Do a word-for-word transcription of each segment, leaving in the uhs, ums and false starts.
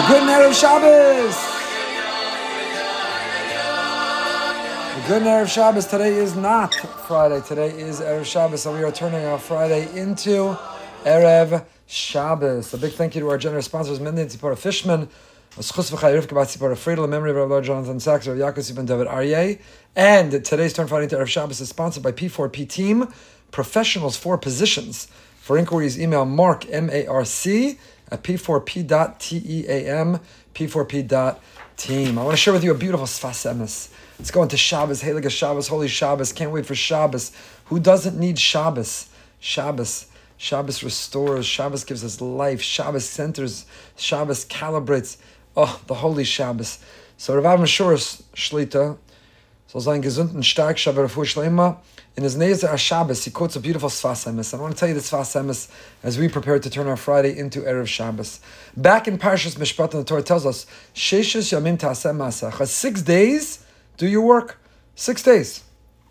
Good Erev Shabbos! A good Erev Shabbos. Today is not Friday. Today is Erev Shabbos, so we are turning our Friday into Erev Shabbos. A big thank you to our generous sponsors, Minden Tzipora Fishman, Schus V'chai Rivka Bat Tzipora Friedel, in memory of Rabbi Jonathan Sachs, Rabbi Yaakov Ibn David Aryeh. And today's Turn Friday into Erev Shabbos is sponsored by P four P Team, professionals for positions. For inquiries, email Mark, M A R C, at p four p dot team, p four p dot team. I want to share with you a beautiful Sfas Emes. Let's go into Shabbos, Heilige Shabbos, Holy Shabbos. Can't wait for Shabbos. Who doesn't need Shabbos? Shabbos. Shabbos restores. Shabbos gives us life. Shabbos centers. Shabbos calibrates. Oh, the Holy Shabbos. So Rav Mashur Shlita, soll sein gesund und stark, Shabbat Refuah Shleima. In his Nezer Shabbos, he quotes a beautiful Sfas Emes. And I want to tell you the Sfas Emes as we prepare to turn our Friday into Erev Shabbos. Back in Parshas Mishpat, the Torah tells us, Sheishes Yamim Ta'aseh Ma'asecha. Six days, do your work. Six days.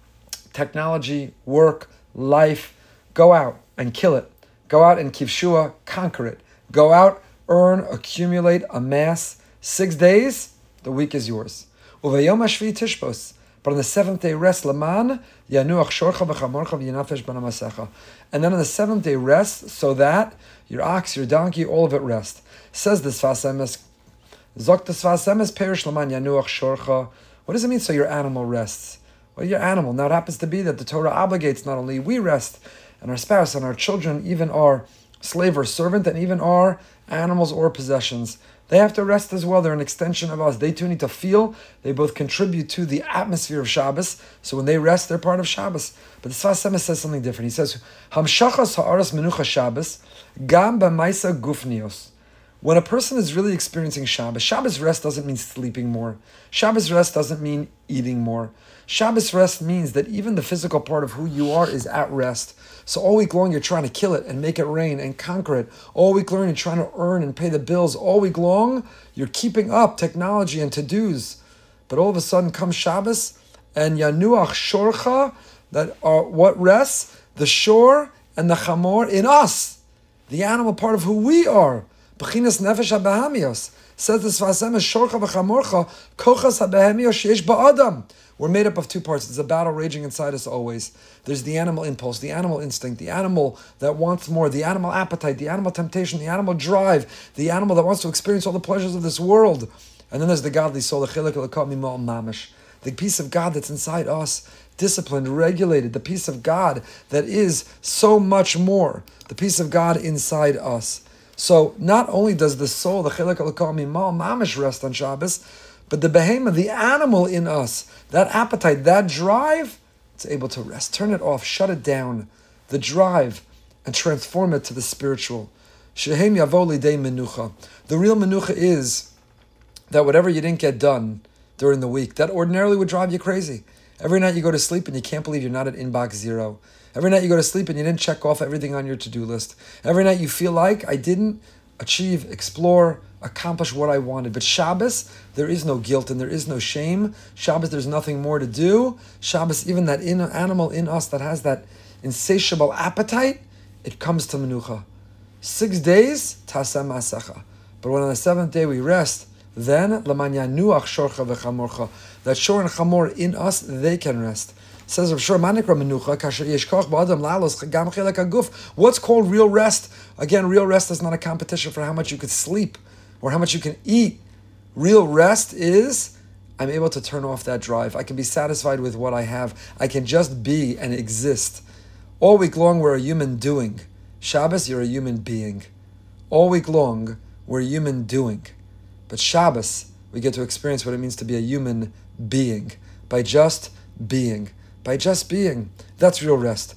Technology, work, life. Go out and kill it. Go out and kivshua, conquer it. Go out, earn, accumulate, amass. Six days, the week is yours. Uvayom Hashvi Tishbos. But on the seventh day, rest. Laman yanuach shorcha v'chamorcha v'yinafesh b'namasecha. And then on the seventh day, rest, so that your ox, your donkey, all of it rest. Says the Sfas Emes, Zok the Sfas Emes, perish laman yanuach shorcha. What does it mean, so your animal rests? Well, your animal. Now it happens to be that the Torah obligates not only we rest, and our spouse, and our children, even our slave or servant, and even our animals or possessions. They have to rest as well. They're an extension of us. They too need to feel. They both contribute to the atmosphere of Shabbos. So when they rest, they're part of Shabbos. But the Sfas Emes says something different. He says, Hamshachas ha'aras menucha Shabbos, gam b'maisa gufnios. When a person is really experiencing Shabbos, Shabbos rest doesn't mean sleeping more. Shabbos rest doesn't mean eating more. Shabbos rest means that even the physical part of who you are is at rest. So all week long you're trying to kill it and make it rain and conquer it. All week long you're trying to earn and pay the bills. All week long you're keeping up technology and to-dos. But all of a sudden comes Shabbos and Yanuach Shorcha, that are what rests? The shore and the chamor in us. The animal part of who we are. B'chinas nefesh ha-behemios. Says the Sfas Emes, Shorcha v'chamorcha, kochas ha-behemios sheyesh ba'adam. We're made up of two parts. There's a battle raging inside us always. There's the animal impulse, the animal instinct, the animal that wants more, the animal appetite, the animal temptation, the animal drive, the animal that wants to experience all the pleasures of this world. And then there's the godly soul, the chilek elokah mima'al mamish, the peace of God that's inside us, disciplined, regulated, the peace of God that is so much more, the peace of God inside us. So not only does the soul, the chilek elokah mima'al mamish, rest on Shabbos, but the behemoth, the animal in us, that appetite, that drive, it's able to rest. Turn it off, shut it down, the drive, and transform it to the spiritual. Shehem yavo lidei menucha. The real menucha is that whatever you didn't get done during the week, that ordinarily would drive you crazy. Every night you go to sleep and you can't believe you're not at inbox zero. Every night you go to sleep and you didn't check off everything on your to-do list. Every night you feel like I didn't achieve, explore, accomplish what I wanted. But Shabbos, there is no guilt and there is no shame. Shabbos, there's nothing more to do. Shabbos, even that in, animal in us that has that insatiable appetite, it comes to menucha. Six days, taseh masecha. But when on the seventh day we rest, then laman yanuach shorcha v'chamorcha. That shor and chamor in us, they can rest. Says Rav Shur Manikra menucha kasher yeshkoch ba'adam lalos gam chelek haguf. What's called real rest? Again, real rest is not a competition for how much you could sleep or how much you can eat. Real rest is, I'm able to turn off that drive. I can be satisfied with what I have. I can just be and exist. All week long, we're a human doing. Shabbos, you're a human being. All week long, we're a human doing. But Shabbos, we get to experience what it means to be a human being. By just being. By just being. That's real rest.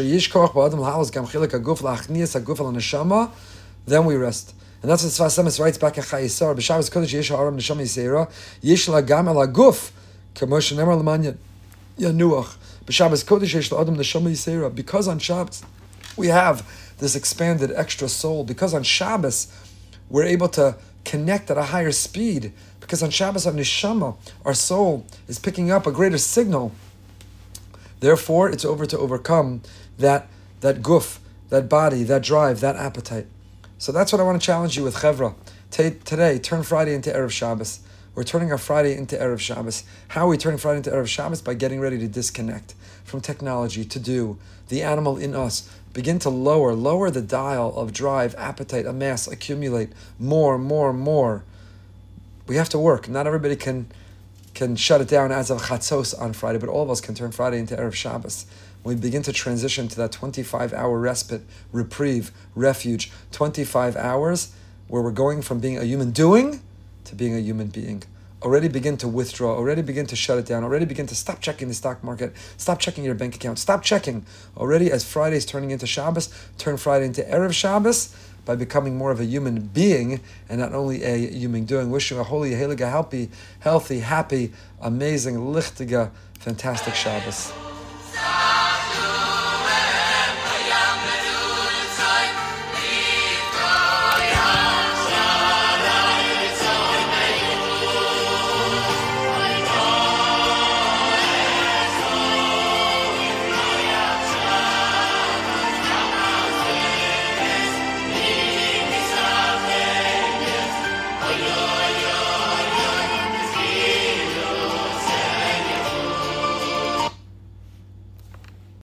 Then we rest. And that's what Sfas Emes writes back in Chayesar. B'Shabbos Kodesh yesh ha'aram neshama yisera, yesh la'gam el ha'guf, k'mo shenemar l'man yanuach. B'Shabbos Kodesh yesh la'adam neshama yisera. Because on Shabbos we have this expanded extra soul. Because on Shabbos we're able to connect at a higher speed. Because on Shabbos our neshama, our soul, is picking up a greater signal. Therefore, it's over to overcome that that guf, that body, that drive, that appetite. So that's what I want to challenge you with, Chevra. T- today, turn Friday into Erev Shabbos. We're turning our Friday into Erev Shabbos. How are we turning Friday into Erev Shabbos? By getting ready to disconnect from technology, to do, the animal in us. Begin to lower, lower the dial of drive, appetite, amass, accumulate, more, more, more. We have to work. Not everybody can can shut it down as of Chatzos on Friday, but all of us can turn Friday into Erev Shabbos. When we begin to transition to that twenty-five hour respite, reprieve, refuge, twenty-five hours, where we're going from being a human doing to being a human being. Already begin to withdraw, already begin to shut it down, already begin to stop checking the stock market, stop checking your bank account, stop checking. Already as Friday's turning into Shabbos, turn Friday into Erev Shabbos by becoming more of a human being and not only a human doing. Wishing a holy, heilige, healthy, healthy, happy, amazing, lichtige, fantastic Shabbos.